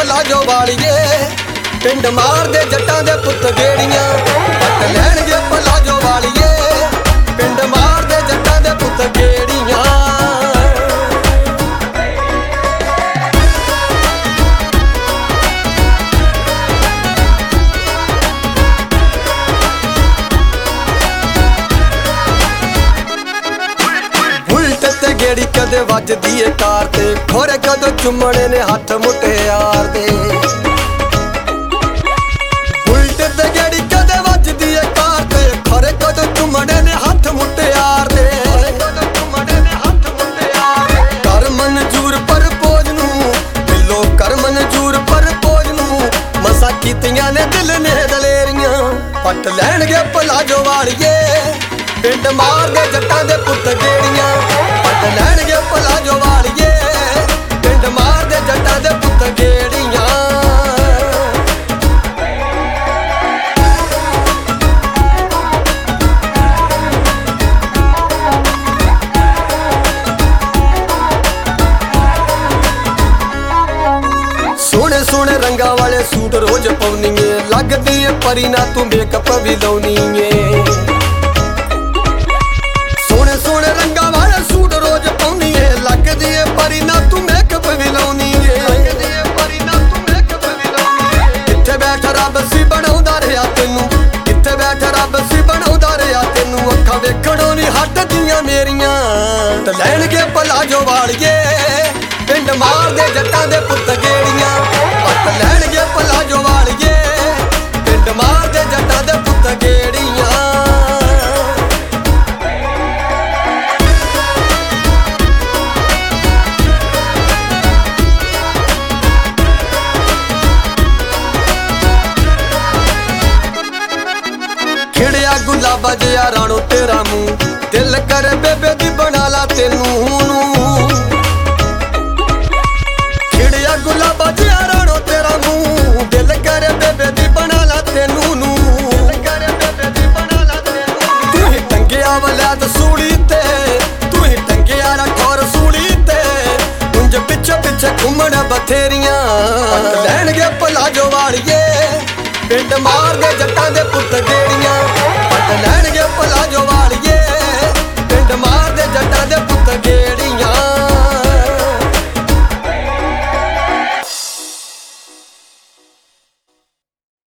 Palazzo ਵਾਲੀਏ। ਪਿੰਡ ਮਾਰਦੇ ਜੱਟਾਂ ਦੇ ਪੁੱਤ ਗੇੜੀਆਂ, ਪੱਟ ਲੈਣਗੇ ਪਲਾਜੋ ਵਾਲੀਏ। ਪਿੰਡ ਮਾਰਦੇ ਜੱਟਾਂ ਦੇ ਪੁੱਤ ਗੇੜੀਆਂ। ਗੇੜੀ ਕਦੇ ਵੱਜਦੀ ਏ ਕਾਰ ਤੇ, ਖੋਰੇ ਕਦੋਂ ਚੁੰਮਣੇ ਨੇ ਹੱਥ ਮੁਟਿਆਰ ਦੇ। ਉਲਟ ਤੇ ਗੇੜੀ ਕਦੇ ਵੱਜਦੀ ਏ ਕਾਰ ਤੇ, ਖੋਰੇ ਕਦੋਂ ਚੁੰਮਣੇ ਨੇ ਹੱਥ ਮੁਟਿਆਰ ਦੇ। ਕਰ ਮਨਜ਼ੂਰ ਪਰਪੋਜ ਨੂੰ, ਦਿਲੋਂ ਕਰ ਮਨਜ਼ੂਰ ਪਰਪੋਜ ਨੂੰ। ਮਸਾਂ ਕੀਤੀਆਂ ਨੇ ਦਿਲ ਨੇ ਦਲੇਰੀਆਂ, ਪੱਟ ਲੈਣਗੇ ਪਲਾਜੋ ਵਾਲੀਏ। ਪਿੰਡ ਮਾਰਦੇ ਜੱਟਾਂ ਦੇ ਪੁੱਤ ਗੇੜੀਆਂ, ਪੱਟ ਲੈਣਗੇ ਪਲਾਜੋ ਵਾਲੀਏ। ਪਿੰਡ ਮਾਰਦੇ ਜੱਟਾਂ ਦੇ ਪੁੱਤ ਗੇੜੀਆਂ। ਸੋਹਣੇ ਸੋਹਣੇ ਰੰਗਾਂ ਵਾਲੇ ਸੂਟ ਰੋਜ਼ ਪਾਉਣੀਏ, ਲੱਗਦੀ ਏ ਪਰੀ ਨਾ ਤੂੰ ਮੇਕਅਪ ਵੀ ਲਾਉਣੀਏ। ਸੋਹਣੇ ਰੰਗਾਂ ਵਾਲੇ ਸੂਟ ਰੋਜ਼ ਪਾਉਣੀ ਏ, ਲੱਗਦੀ ਏ ਪਰੀ ਨਾ ਤੂੰ ਮੇਕਅਪ ਵੀ ਲਾਉਣੀ ਏ। ਕਿੱਥੇ ਬੈਠ ਰੱਬ ਸੀ ਬਣਾਉਂਦਾ ਰਿਹਾ ਤੈਨੂੰ, ਕਿੱਥੇ ਬੈਠ ਰੱਬ ਸੀ ਬਣਾਉਂਦਾ ਰਿਹਾ ਤੈਨੂੰ। ਅੱਖਾਂ ਵੇਖਣੋਂ ਨਹੀਂ ਹਟਦੀਆਂ ਮੇਰੀਆਂ, ਤੇ ਲੈਣਗੇ ਪਲਾਜੋ ਵਾਲੀਏ। ਪਿੰਡ ਮਾਰਦੇ ਜੱਟਾਂ ਦੇ ਪੁੱਤ ਗੇੜੀਆਂ, ਪੱਟ ਲੈਣਗੇ ਪਲਾਜੋ ਵਾਲੀਏ। ਪਿੰਡ ਮਾਰਦੇ ਜੱਟਾਂ ਦੇ ਪੁੱਤ ਗੇੜੀਆਂ। ਖਿੜਿਆ ਗੁਲਾਬਾ ਜਿਹਾ ਰਾਣੋ ਤੇਰਾ ਮੂੰਹ, ਦਿਲ ਕਰੇ ਬੇਬੇ ਦੀ ਬਣਾ ਲਾ ਤੈਨੂੰ ਨੂੰ। ਖਿੜਿਆ ਗੁਲਾਬਾ ਜਿਹਾ ਰਾਣੋ ਤੇਰਾ ਮੂੰਹ, ਦਿਲ ਕਰੇ ਬੇਬੇ ਦੀ ਬਣਾ ਲਾ ਤੈਨੂੰ ਨੂੰ। ਤੂੰ ਹੀ ਟੰਗਿਆ ਵਲਿਆਦ ਸੂਲੀ ਤੇ, ਤੂੰ ਹੀ ਟੰਗਿਆ ਰਖੌਰ ਸੂਲੀ ਤੇ। ਉਂਝ ਪਿੱਛੇ ਪਿੱਛੇ ਘੁੰਮਣ ਬਥੇਰੀਆਂ, ਪੱਟ ਲੈਣਗੇ ਪਲਾਜੋ ਵਾਲੀਏ। ਪਿੰਡ ਮਾਰਦੇ ਜੱਟਾਂ ਦੇ ਪੁੱਤ ਗੇੜੀਆਂ,